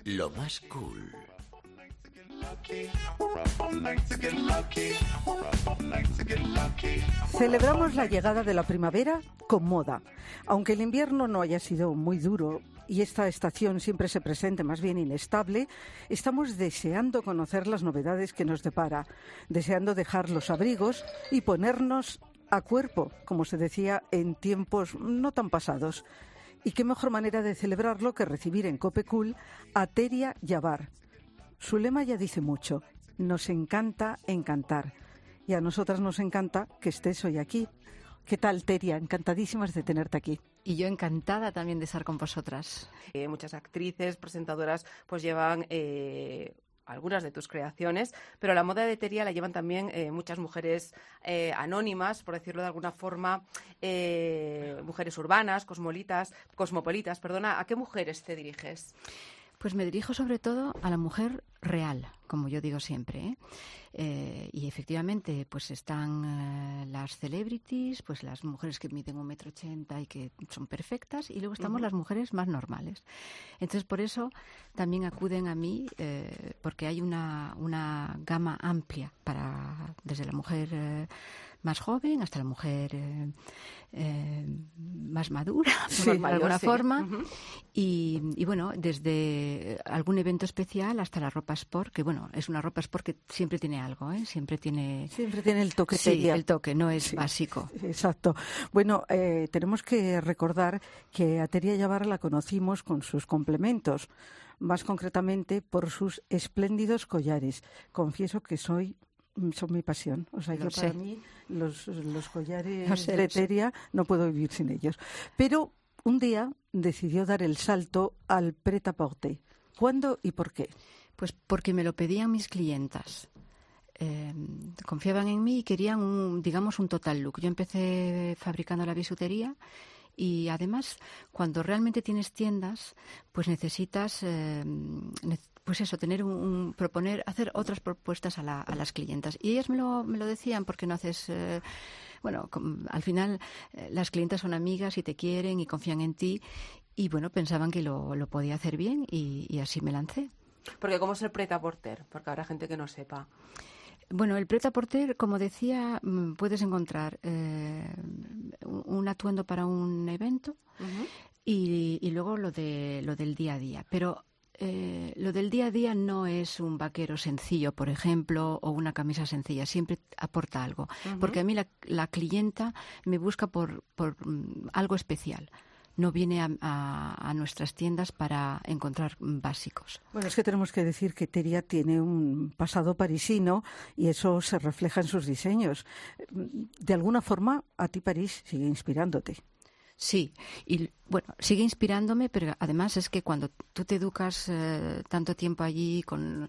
Lo más cool. Celebramos la llegada de la primavera con moda. Aunque el invierno no haya sido muy duro y esta estación siempre se presente más bien inestable, estamos deseando conocer las novedades que nos depara, deseando dejar los abrigos y ponernos a cuerpo, como se decía en tiempos no tan pasados. Y qué mejor manera de celebrarlo que recibir en Cope Cool a Teria Yabar. Su lema ya dice mucho: nos encanta encantar. Y a nosotras nos encanta que estés hoy aquí. ¿Qué tal, Teria? Encantadísimas de tenerte aquí. Y yo encantada también de estar con vosotras. Muchas actrices, presentadoras, pues llevan algunas de tus creaciones, pero la moda de Teria la llevan también muchas mujeres anónimas, por decirlo de alguna forma, mujeres urbanas, cosmopolitas. ¿A qué mujeres te diriges? Pues me dirijo sobre todo a la mujer real, como yo digo siempre, y efectivamente pues están las celebrities, pues las mujeres que miden 1,80 m y que son perfectas, y luego estamos las mujeres más normales. Entonces por eso también acuden a mí, porque hay una gama amplia desde la mujer más joven hasta la mujer más madura, de alguna forma, y bueno, desde algún evento especial hasta la ropa sport, que bueno, es una ropa sport que siempre tiene algo, siempre tiene el toque. Sí, el toque, no es básico. Exacto. Bueno, tenemos que recordar que a Teria Yabar la conocimos con sus complementos, más concretamente por sus espléndidos collares. Confieso que son mi pasión. O sea, para mí los collares de Teria no puedo vivir sin ellos. Pero un día decidió dar el salto al prêt-à-porter. ¿Cuándo y por qué? Pues porque me lo pedían mis clientas. Confiaban en mí y querían un total look. Yo empecé fabricando la bisutería y además cuando realmente tienes tiendas, pues necesitas pues eso, proponer, hacer otras propuestas a las clientas. Y ellas me lo decían: ¿por qué no haces...? Al final las clientas son amigas y te quieren y confían en ti, y bueno, pensaban que lo podía hacer bien, y así me lancé. Porque ¿cómo es el prêt-à-porter? Porque habrá gente que no sepa. Bueno, el prêt-à-porter, como decía, puedes encontrar un atuendo para un evento y luego lo del día a día. Pero lo del día a día no es un vaquero sencillo, por ejemplo, o una camisa sencilla. Siempre aporta algo. Porque a mí la clienta me busca por algo especial. No viene a nuestras tiendas para encontrar básicos. Bueno, es que tenemos que decir que Teria tiene un pasado parisino y eso se refleja en sus diseños. De alguna forma, a ti París sigue inspirándote. Sí, y bueno, sigue inspirándome, pero además es que cuando tú te educas tanto tiempo allí,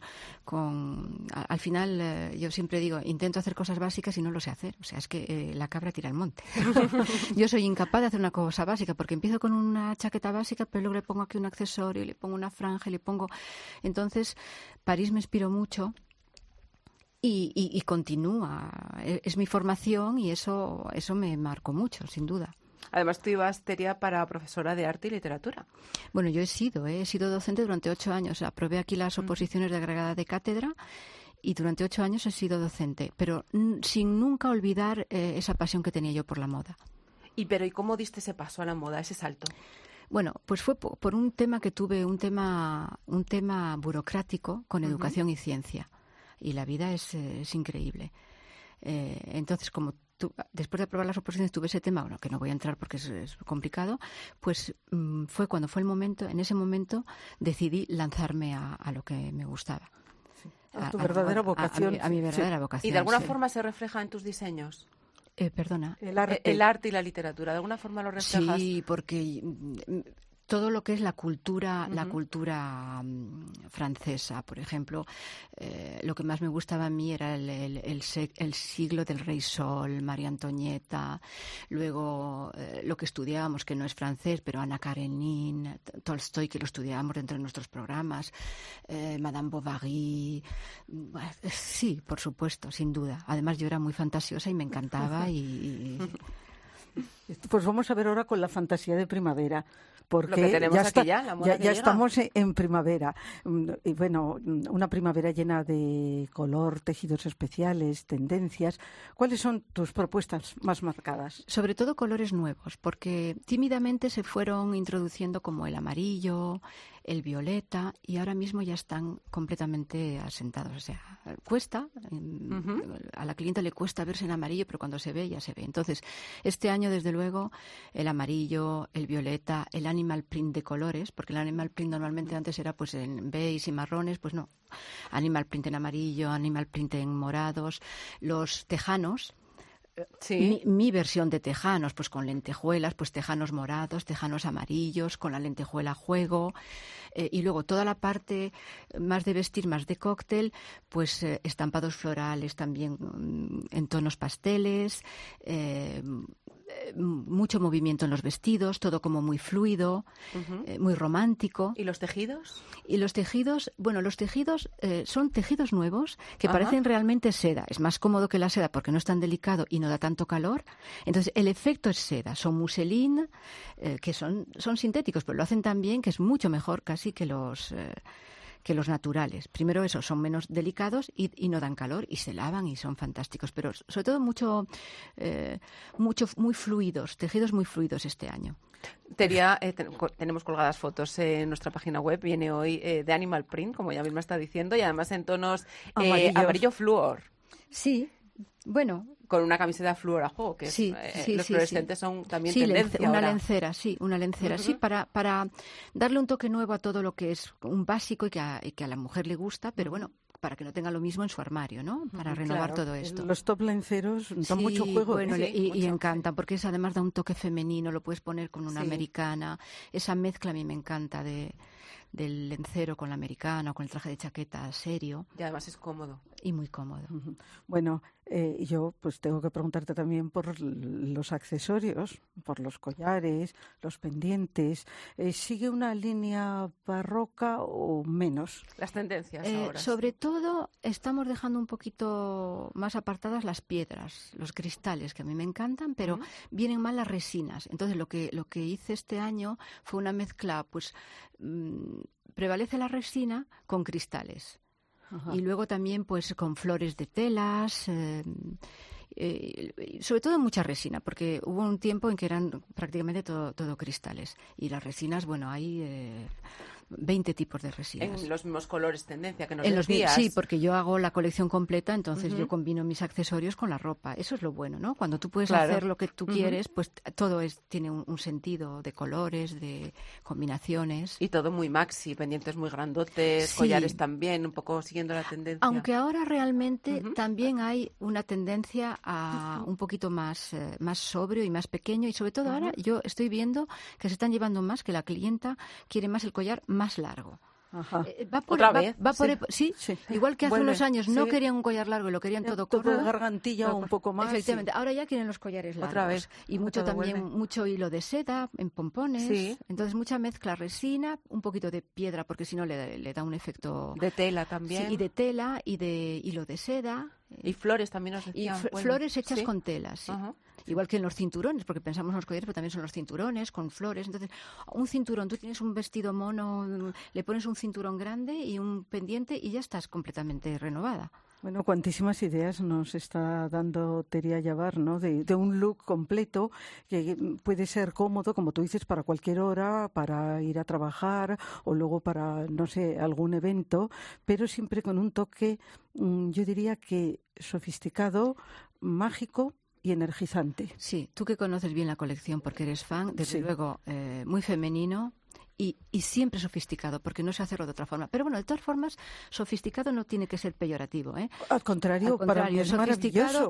al final yo siempre digo, intento hacer cosas básicas y no lo sé hacer. O sea, es que la cabra tira al monte. Yo soy incapaz de hacer una cosa básica porque empiezo con una chaqueta básica, pero luego le pongo aquí un accesorio, le pongo una franja, Entonces, París me inspiró mucho. Y continúa. Es mi formación y eso me marcó mucho, sin duda. Además, tú ibas, Teria, para profesora de arte y literatura. Bueno, yo he sido docente durante 8 años. Aprobé aquí las oposiciones de agregada de cátedra y durante 8 años he sido docente, pero sin nunca olvidar esa pasión que tenía yo por la moda. ¿Y cómo diste ese paso a la moda, ese salto? Bueno, pues fue por un tema que tuve, un tema burocrático con educación y ciencia. Y la vida es increíble. Entonces, como después de aprobar las oposiciones tuve ese tema, que no voy a entrar porque es complicado, pues fue cuando fue el momento, en ese momento decidí lanzarme a lo que me gustaba. Sí. A tu verdadera vocación. A mi verdadera vocación. ¿Y de alguna forma se refleja en tus diseños? Perdona. El arte y la literatura, ¿de alguna forma lo reflejas? Sí, porque todo lo que es la cultura francesa, por ejemplo, lo que más me gustaba a mí era el siglo del Rey Sol, María Antonieta, luego lo que estudiábamos, que no es francés, pero Ana Karenine, Tolstoy, que lo estudiábamos dentro de nuestros programas, Madame Bovary. Sí, por supuesto, sin duda. Además, yo era muy fantasiosa y me encantaba. Pues vamos a ver ahora con la fantasía de primavera. porque Lo que tenemos ya, aquí ya, la moda que ya llega. estamos en primavera. Y bueno, una primavera llena de color, tejidos especiales, tendencias. ¿Cuáles son tus propuestas más marcadas? Sobre todo colores nuevos, porque tímidamente se fueron introduciendo como el amarillo, el violeta, y ahora mismo ya están completamente asentados. O sea, cuesta, a la clienta le cuesta verse en amarillo, pero cuando se ve, ya se ve. Entonces, este año, desde luego, el amarillo, el violeta, el animal print de colores, porque el animal print normalmente antes era pues en beige y marrones, pues no. Animal print en amarillo, animal print en morados, los tejanos. Sí. Mi versión de tejanos, pues con lentejuelas, pues tejanos morados, tejanos amarillos, con la lentejuela a juego, y luego toda la parte más de vestir, más de cóctel, pues estampados florales también en tonos pasteles, mucho movimiento en los vestidos, todo como muy fluido, muy romántico. ¿Y los tejidos? Y los tejidos, bueno, los tejidos son tejidos nuevos que parecen realmente seda. Es más cómodo que la seda porque no es tan delicado y no da tanto calor. Entonces, el efecto es seda. Son muselín, que son sintéticos, pero lo hacen tan bien que es mucho mejor casi que los naturales. Primero eso, son menos delicados y no dan calor y se lavan y son fantásticos. Pero sobre todo muy fluidos, tejidos muy fluidos este año. Tenemos colgadas fotos en nuestra página web. Viene hoy de Animal Print, como ella misma está diciendo, y además en tonos amarillo flúor. Sí, bueno. Con una camiseta flúor a juego, que los fluorescentes son también tendencia una ahora. lencera, sí, para darle un toque nuevo a todo lo que es un básico y que a la mujer le gusta, pero bueno, para que no tenga lo mismo en su armario, ¿no? Para renovar todo esto. Los top lenceros dan mucho juego. Bueno, mucho. Y encantan, porque eso además da un toque femenino, lo puedes poner con una americana. Esa mezcla a mí me encanta del lencero con la americana o con el traje de chaqueta serio. Y además es cómodo. Y muy cómodo. Bueno, yo pues tengo que preguntarte también por los accesorios, por los collares, los pendientes. ¿Sigue una línea barroca o menos? Las tendencias ahora. Sobre todo estamos dejando un poquito más apartadas las piedras, los cristales, que a mí me encantan, pero vienen mal las resinas. Entonces lo que hice este año fue una mezcla, pues prevalece la resina con cristales. Ajá. Y luego también pues con flores de telas, sobre todo mucha resina, porque hubo un tiempo en que eran prácticamente todo cristales. Y las resinas, bueno, hay 20 tipos de resinas. En los mismos colores tendencia que nos decías. Sí, porque yo hago la colección completa, entonces yo combino mis accesorios con la ropa. Eso es lo bueno, ¿no? Cuando tú puedes hacer lo que tú quieres, pues todo tiene un sentido de colores, de combinaciones. Y todo muy maxi, pendientes muy grandotes, collares también, un poco siguiendo la tendencia. Aunque ahora realmente también hay una tendencia a un poquito más sobrio y más pequeño, y sobre todo ahora yo estoy viendo que se están llevando más, que la clienta quiere más el collar más largo. Ajá. ¿Otra vez? Sí, igual que hace unos años no querían un collar largo y lo querían todo corto. Todo gargantilla un poco más. Efectivamente, ahora ya quieren los collares largos. Otra vez. Y mucho hilo de seda en pompones. Sí. Entonces mucha mezcla resina, un poquito de piedra, porque si no le da un efecto... De tela también. Sí, y de tela y de hilo de seda. Y flores también nos decían. Y flores hechas con telas, sí. Igual que en los cinturones, porque pensamos en los collares, pero también son los cinturones con flores. Entonces, un cinturón, tú tienes un vestido mono, le pones un cinturón grande y un pendiente y ya estás completamente renovada. Bueno, cuantísimas ideas nos está dando Teria Yabar, ¿no? De un look completo que puede ser cómodo, como tú dices, para cualquier hora, para ir a trabajar o luego para, no sé, algún evento, pero siempre con un toque, yo diría que sofisticado, mágico y energizante. Sí, tú que conoces bien la colección porque eres fan, desde luego muy femenino. Y siempre sofisticado, porque no sé hacerlo de otra forma. Pero bueno, de todas formas, sofisticado no tiene que ser peyorativo, ¿eh? Al contrario, para mí es sofisticado.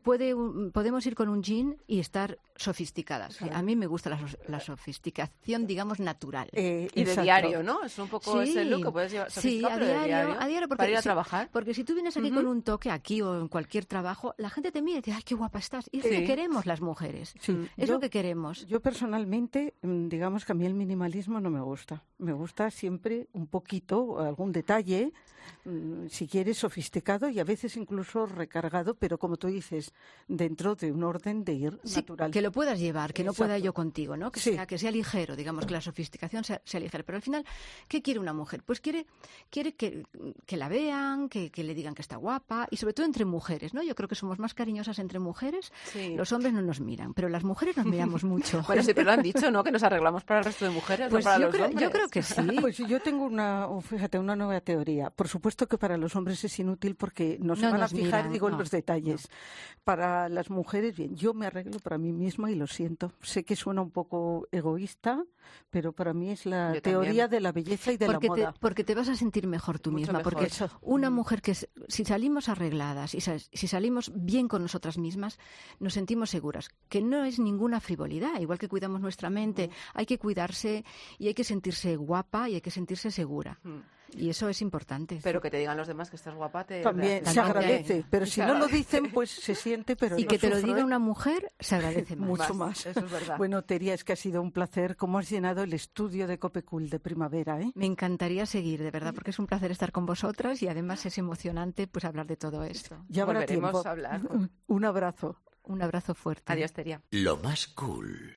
Podemos ir con un jean y estar sofisticadas. A mí me gusta la sofisticación, digamos, natural. Y de diario, ¿no? Es un poco ese look que puedes llevar sofisticado, a diario porque, para ir a trabajar. Porque si tú vienes aquí con un toque, aquí o en cualquier trabajo, la gente te mira y te dice, ¡ay, qué guapa estás! Y es lo que queremos las mujeres. Es lo que queremos. Yo personalmente, digamos que a mí el minimalismo no me gusta. Me gusta siempre un poquito, algún detalle, si quieres, sofisticado y a veces incluso recargado, pero como tú dices, dentro de un orden de ir natural. Que lo puedas llevar, que no Exacto. pueda yo contigo, ¿no? Que sea ligero, digamos, que la sofisticación sea ligera. Pero al final, ¿qué quiere una mujer? Pues quiere que la vean, que le digan que está guapa, y sobre todo entre mujeres, ¿no? Yo creo que somos más cariñosas entre mujeres. Sí. Los hombres no nos miran, pero las mujeres nos miramos mucho. Bueno, siempre lo han dicho, ¿no? Que nos arreglamos para el resto de mujeres, Pues no para yo los hombres. yo creo que sí. Pues yo tengo una nueva teoría. Por supuesto que para los hombres es inútil porque no se van a nos fijar, miran, en no. los detalles. No. Para las mujeres, bien, yo me arreglo para mí misma y lo siento. Sé que suena un poco egoísta, pero para mí es la Yo teoría también. de la belleza y de la moda. Porque te vas a sentir mejor tú Mucho misma. mejor. Porque Eso. una mujer si salimos arregladas y si salimos bien con nosotras mismas, nos sentimos seguras. Que no es ninguna frivolidad. Igual que cuidamos nuestra mente, hay que cuidarse y hay que sentirse guapa y hay que sentirse segura. Y eso es importante. Pero que te digan los demás que estás guapa También se También. agradece, pero Se si no lo agradece. dicen, pues se siente, pero Y no que te lo sufre. diga una mujer, se agradece más. Mucho más. Eso es verdad. Bueno, Teria, es que ha sido un placer. ¿Cómo has llenado el estudio de Copecool de primavera, eh? Me encantaría seguir, de verdad, porque es un placer estar con vosotras y además es emocionante pues hablar de todo esto. Ya habrá Volveremos tiempo. a hablar. Un abrazo. Un abrazo fuerte. Adiós, Teria. Lo más cool.